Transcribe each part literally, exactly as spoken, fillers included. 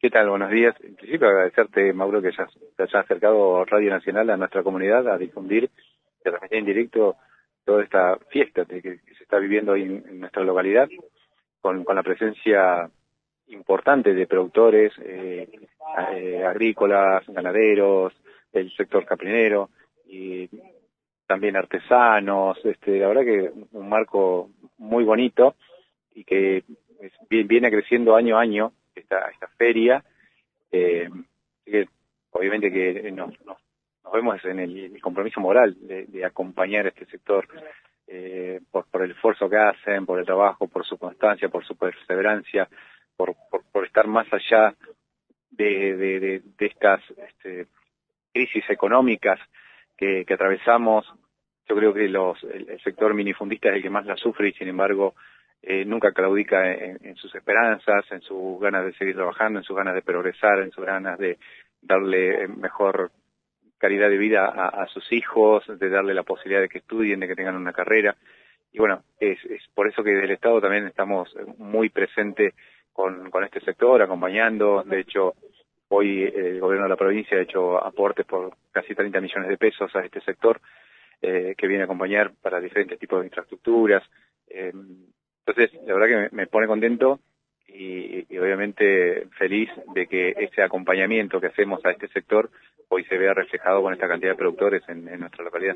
¿Qué tal? Buenos días. En principio agradecerte, Mauro, que ya te haya acercado Radio Nacional a nuestra comunidad a difundir, a transmitir en directo toda esta fiesta que, que se está viviendo hoy en, en nuestra localidad, con, con la presencia importante de productores eh, eh, agrícolas, ganaderos, del sector caprinero y también artesanos. Este, la verdad que un marco muy bonito y que es, viene creciendo año a año esta, esta feria. Eh, que obviamente que nos, nos, nos vemos en el, el compromiso moral de, de acompañar a este sector eh, por, por el esfuerzo que hacen, por el trabajo, por su constancia, por su perseverancia, por, por, por estar más allá de, de, de, de estas este, crisis económicas que, que atravesamos. Yo creo que los, el, el sector minifundista es el que más la sufre y sin embargo eh, nunca claudica en, en sus esperanzas, en sus ganas de seguir trabajando, en sus ganas de progresar, en sus ganas de darle mejor calidad de vida a, a sus hijos, de darle la posibilidad de que estudien, de que tengan una carrera. Y bueno, es, es por eso que desde el Estado también estamos muy presentes con, con este sector, acompañando. De hecho, hoy el gobierno de la provincia ha hecho aportes por casi treinta millones de pesos a este sector, eh, que viene a acompañar para diferentes tipos de infraestructuras. Eh, entonces, la verdad que me, me pone contento y, y obviamente feliz de que ese acompañamiento que hacemos a este sector hoy se vea reflejado con esta cantidad de productores en, en nuestra localidad.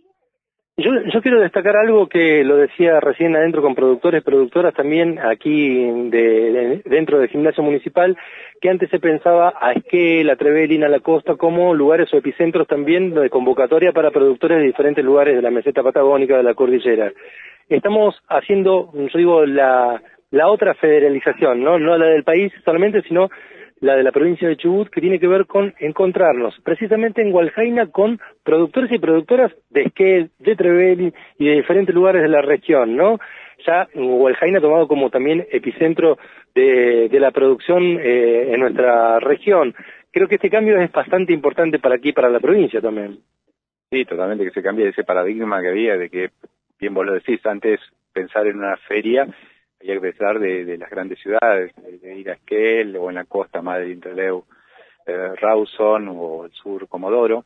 Yo, yo quiero destacar algo que lo decía recién adentro con productores, productoras también aquí de, de, dentro del gimnasio municipal, que antes se pensaba a Esquel, a Trevelin, a La Costa como lugares o epicentros también de convocatoria para productores de diferentes lugares de la meseta patagónica, de la cordillera. Estamos haciendo, yo digo, la, la otra federalización, ¿no? No la del país solamente, sino la de la provincia de Chubut, que tiene que ver con encontrarnos precisamente en Hualjaina con productores y productoras de Esquel, de Trevelin y de diferentes lugares de la región, ¿no? Ya Hualjaina ha tomado como también epicentro de, de la producción eh, en nuestra región. Creo que este cambio es bastante importante para aquí, para la provincia también. Sí, totalmente, que se cambie ese paradigma que había de que, bien vos lo decís, antes pensar en una feria había que pensar de, de las grandes ciudades, de, de ir a Esquel o en la costa, Madre Intraleu, eh, Rawson o el sur Comodoro.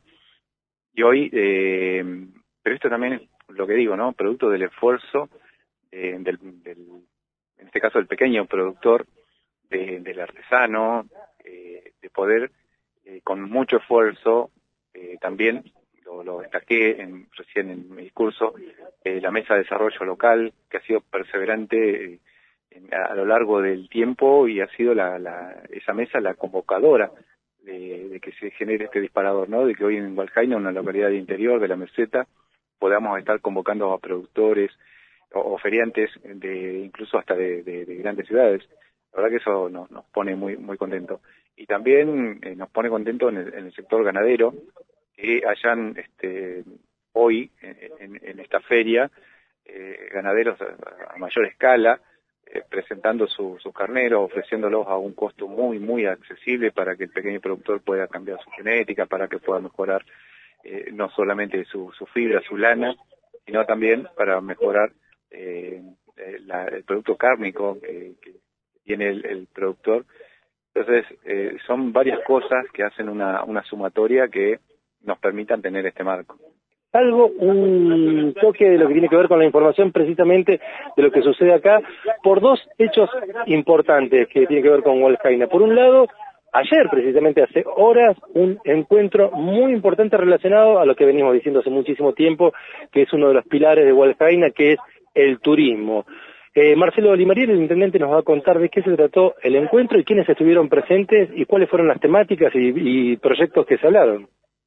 Y hoy, eh, pero esto también es lo que digo, ¿no? Producto del esfuerzo eh, del, del, en este caso del pequeño productor, de, del artesano, eh, de poder, eh, con mucho esfuerzo, eh, también, lo, lo destaqué en, recién en mi discurso, eh, la Mesa de Desarrollo Local, que ha sido perseverante eh, en, a, a lo largo del tiempo y ha sido la, la, esa mesa la convocadora de, de que se genere este disparador, ¿no? De que hoy en Hualjaina, una localidad de interior de la meseta, podamos estar convocando a productores o, o feriantes, de incluso hasta de, de, de grandes ciudades. La verdad que eso nos, nos pone muy muy contentos. Y también eh, nos pone contentos en el, en el sector ganadero, que hayan este, hoy, en, en, en esta feria, eh, ganaderos a, a mayor escala, eh, presentando su, sus carneros, ofreciéndolos a un costo muy, muy accesible para que el pequeño productor pueda cambiar su genética, para que pueda mejorar eh, no solamente su, su fibra, su lana, sino también para mejorar eh, la, el producto cárnico que, que tiene el, el productor. Entonces, eh, son varias cosas que hacen una, una sumatoria que nos permitan tener este marco. Algo, un toque de lo que tiene que ver con la información precisamente de lo que sucede acá, por dos hechos importantes que tienen que ver con Hualjaina. Por un lado, ayer, precisamente hace horas, un encuentro muy importante relacionado a lo que venimos diciendo hace muchísimo tiempo, que es uno de los pilares de Hualjaina, que es el turismo. Eh, Marcelo Olimariel, el intendente, nos va a contar de qué se trató el encuentro y quiénes estuvieron presentes y cuáles fueron las temáticas y, y proyectos que se hablaron.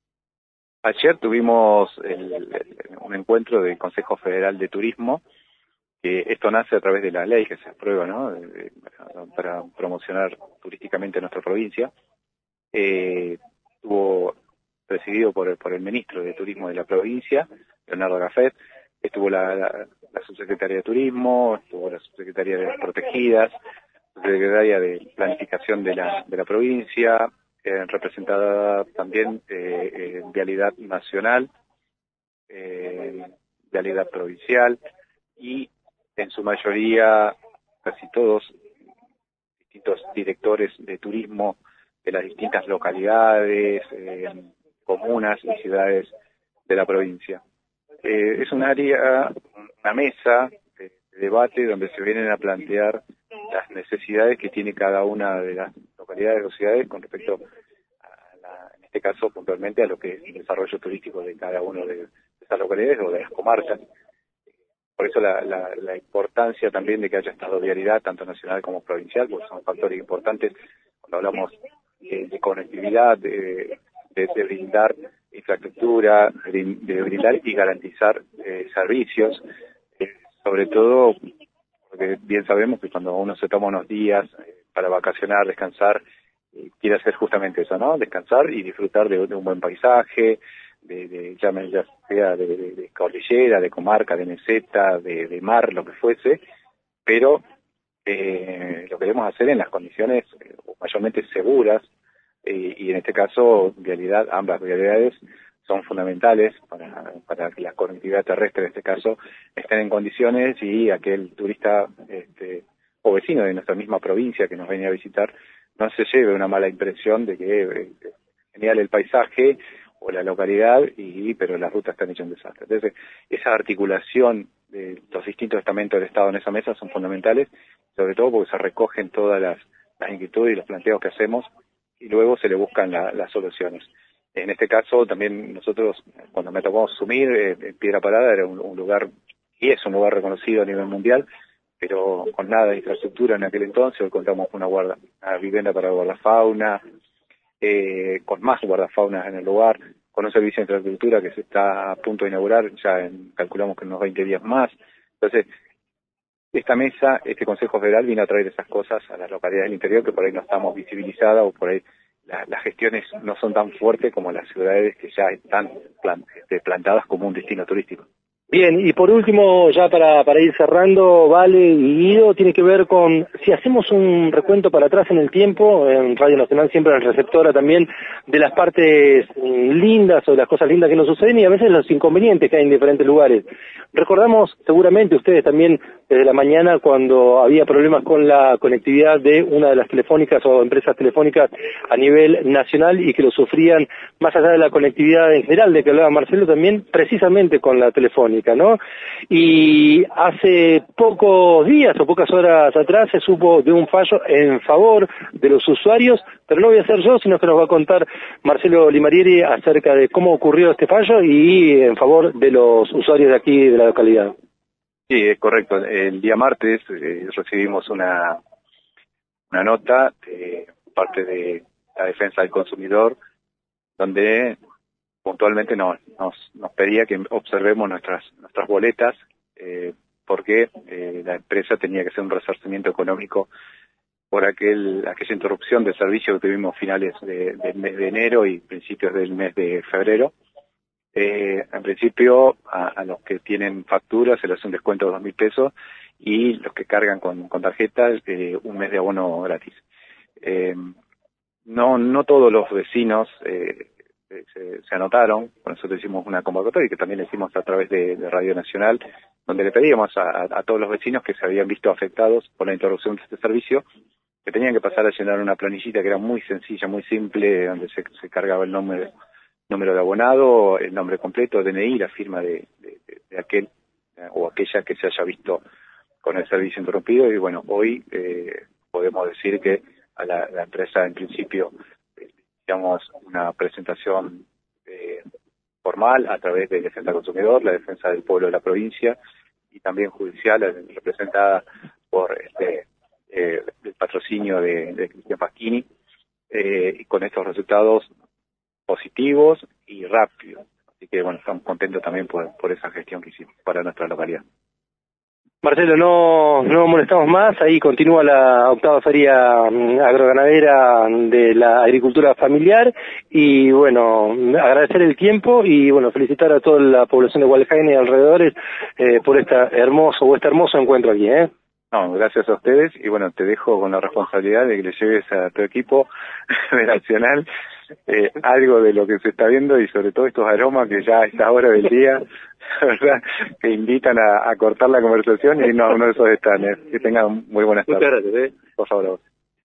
Ayer tuvimos el, el, un encuentro del Consejo Federal de Turismo, que esto nace a través de la ley que se aprueba, ¿no? De, de, para promocionar turísticamente nuestra provincia. Eh, estuvo presidido por el, por el ministro de Turismo de la provincia, Leonardo Gafet. Estuvo la, la, la subsecretaria de Turismo, estuvo la subsecretaria de Protegidas, la secretaria de Planificación de la, de la provincia, eh, representada también eh, eh, Vialidad Nacional, eh, Vialidad Provincial y en su mayoría, casi todos, distintos directores de turismo de las distintas localidades, eh, comunas y ciudades de la provincia. Eh, es un área, una mesa de, de debate donde se vienen a plantear las necesidades que tiene cada una de las localidades o ciudades con respecto a la, en este caso puntualmente a lo que es el desarrollo turístico de cada una de, de esas localidades o de las comarcas. Por eso la, la, la importancia también de que haya esta vialidad, tanto nacional como provincial, porque son factores importantes cuando hablamos de, de conectividad, de, de, de brindar infraestructura, de, de brindar y garantizar eh, servicios, eh, sobre todo porque bien sabemos que cuando uno se toma unos días eh, para vacacionar, descansar, eh, quiere hacer justamente eso, ¿no? Descansar y disfrutar de, de un buen paisaje, de, de ya sea de, de, de cordillera, de comarca, de meseta, de, de mar, lo que fuese, pero eh, lo queremos hacer en las condiciones eh, mayormente seguras, eh, y en este caso, vialidad, ambas vialidades son fundamentales para, para que la conectividad terrestre, en este caso, estén en condiciones y aquel turista este, o vecino de nuestra misma provincia que nos venga a visitar no se lleve una mala impresión de que eh, es genial el paisaje o la localidad, y pero las rutas están hechas un desastre. Entonces, esa articulación de los distintos estamentos del Estado en esa mesa son fundamentales, sobre todo porque se recogen todas las, las inquietudes y los planteos que hacemos y luego se le buscan la, las soluciones. En este caso, también nosotros, cuando me tocó asumir, eh, Piedra Parada era un, un lugar, y es un lugar reconocido a nivel mundial, pero con nada de infraestructura en aquel entonces. Hoy contamos con una, guarda, una vivienda para guardafauna, eh, con más guardafaunas en el lugar, con un servicio de infraestructura que se está a punto de inaugurar, ya en, calculamos que en unos veinte días más. Entonces, esta mesa, este Consejo Federal vino a traer esas cosas a las localidades del interior que por ahí no estamos visibilizadas o por ahí la, las gestiones no son tan fuertes como las ciudades que ya están plan, este, plantadas como un destino turístico. Bien, y por último, ya para, para ir cerrando, Vale y Guido, tiene que ver con, si hacemos un recuento para atrás en el tiempo, en Radio Nacional siempre en receptora también, de las partes lindas o de las cosas lindas que nos suceden y a veces los inconvenientes que hay en diferentes lugares. Recordamos seguramente ustedes también desde la mañana cuando había problemas con la conectividad de una de las telefónicas o empresas telefónicas a nivel nacional y que lo sufrían más allá de la conectividad en general de que hablaba Marcelo también precisamente con la telefónica, ¿no? Y hace pocos días o pocas horas atrás se supo de un fallo en favor de los usuarios, pero no voy a ser yo, sino que nos va a contar Marcelo Limarieri acerca de cómo ocurrió este fallo y en favor de los usuarios de aquí de la localidad. Sí, es correcto. El día martes eh, recibimos una una nota de parte de la defensa del consumidor donde puntualmente nos, nos, nos pedía que observemos nuestras nuestras boletas eh, porque eh, la empresa tenía que hacer un resarcimiento económico por aquel aquella interrupción de servicio que tuvimos finales de, del mes de enero y principios del mes de febrero. Eh, en principio, a, a los que tienen facturas se les hace un descuento de dos mil pesos y los que cargan con, con tarjetas eh, un mes de abono gratis. Eh, no no todos los vecinos eh, se, se anotaron. Nosotros hicimos una convocatoria que también hicimos a través de, de Radio Nacional, donde le pedíamos a, a, a todos los vecinos que se habían visto afectados por la interrupción de este servicio, que tenían que pasar a llenar una planillita que era muy sencilla, muy simple, donde se, se cargaba el nombre número de abonado, el nombre completo, D N I, la firma de, de, de aquel eh, o aquella que se haya visto con el servicio interrumpido. Y bueno, hoy eh, podemos decir que a la, la empresa en principio eh, digamos una presentación eh, formal a través de Defensa del Consumidor, la defensa del pueblo de la provincia y también judicial, representada por este eh, el patrocinio de, de Cristian Pasquini, eh, y con estos resultados positivos y rápidos. Así que bueno, estamos contentos también por, por esa gestión que hicimos para nuestra localidad. Marcelo, no, no molestamos más, ahí continúa la octava feria agroganadera de la agricultura familiar y bueno, agradecer el tiempo y bueno, felicitar a toda la población de Hualcaine y alrededores eh, por este hermoso o este hermoso encuentro aquí, ¿eh? No, gracias a ustedes y bueno, te dejo con la responsabilidad de que le lleves a tu equipo de Nacional eh, algo de lo que se está viendo y sobre todo estos aromas que ya a esta hora del día, ¿verdad?, que invitan a, a cortar la conversación y no a uno de esos estanes. Que tengan muy buenas tardes. Muchas gracias, ¿eh? Por favor.